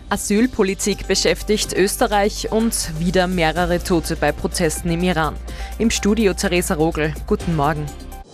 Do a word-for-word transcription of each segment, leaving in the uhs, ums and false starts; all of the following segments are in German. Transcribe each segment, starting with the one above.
Asylpolitik beschäftigt Österreich und wieder mehrere Tote bei Protesten im Iran. Im Studio Theresa Rogel. Guten Morgen.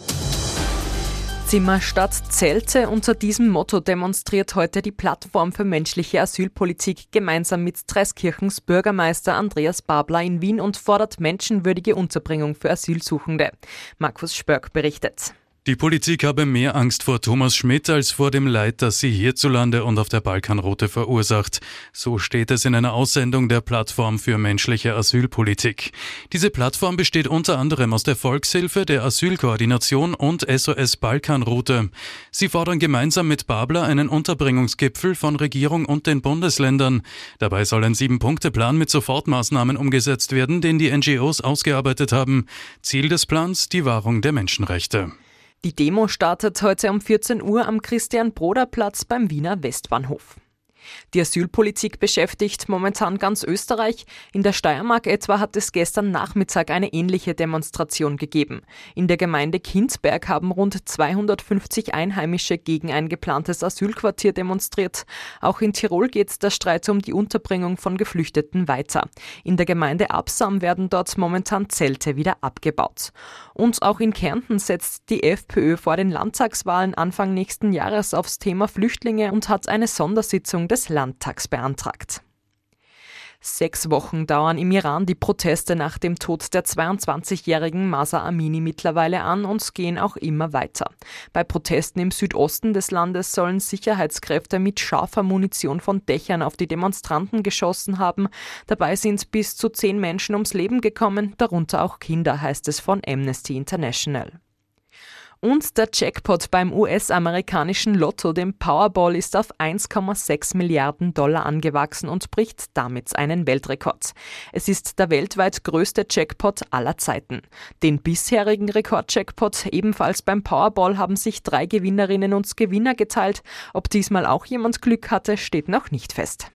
Zimmer statt Zelte. Unter diesem Motto demonstriert heute die Plattform für menschliche Asylpolitik gemeinsam mit Treskirchens Bürgermeister Andreas Babler in Wien und fordert menschenwürdige Unterbringung für Asylsuchende. Markus Spörk berichtet. Die Politik habe mehr Angst vor Thomas Schmidt als vor dem Leid, das sie hierzulande und auf der Balkanroute verursacht. So steht es in einer Aussendung der Plattform für menschliche Asylpolitik. Diese Plattform besteht unter anderem aus der Volkshilfe, der Asylkoordination und S O S Balkanroute. Sie fordern gemeinsam mit Babler einen Unterbringungsgipfel von Regierung und den Bundesländern. Dabei soll ein Sieben-Punkte-Plan mit Sofortmaßnahmen umgesetzt werden, den die N G Os ausgearbeitet haben. Ziel des Plans: die Wahrung der Menschenrechte. Die Demo startet heute um vierzehn Uhr am Christian-Broder-Platz beim Wiener Westbahnhof. Die Asylpolitik beschäftigt momentan ganz Österreich. In der Steiermark etwa hat es gestern Nachmittag eine ähnliche Demonstration gegeben. In der Gemeinde Kinzberg haben rund zweihundertfünfzig Einheimische gegen ein geplantes Asylquartier demonstriert. Auch in Tirol geht der Streit um die Unterbringung von Geflüchteten weiter. In der Gemeinde Absam werden dort momentan Zelte wieder abgebaut. Und auch in Kärnten setzt die FPÖ vor den Landtagswahlen Anfang nächsten Jahres aufs Thema Flüchtlinge und hat eine Sondersitzung des Landtags beantragt. Sechs Wochen dauern im Iran die Proteste nach dem Tod der zweiundzwanzigjährigen Mahsa Amini mittlerweile an und gehen auch immer weiter. Bei Protesten im Südosten des Landes sollen Sicherheitskräfte mit scharfer Munition von Dächern auf die Demonstranten geschossen haben. Dabei sind bis zu zehn Menschen ums Leben gekommen, darunter auch Kinder, heißt es von Amnesty International. Und der Jackpot beim U S-amerikanischen Lotto, dem Powerball, ist auf eins Komma sechs Milliarden Dollar angewachsen und bricht damit einen Weltrekord. Es ist der weltweit größte Jackpot aller Zeiten. Den bisherigen Rekordjackpot, ebenfalls beim Powerball, haben sich drei Gewinnerinnen und Gewinner geteilt. Ob diesmal auch jemand Glück hatte, steht noch nicht fest.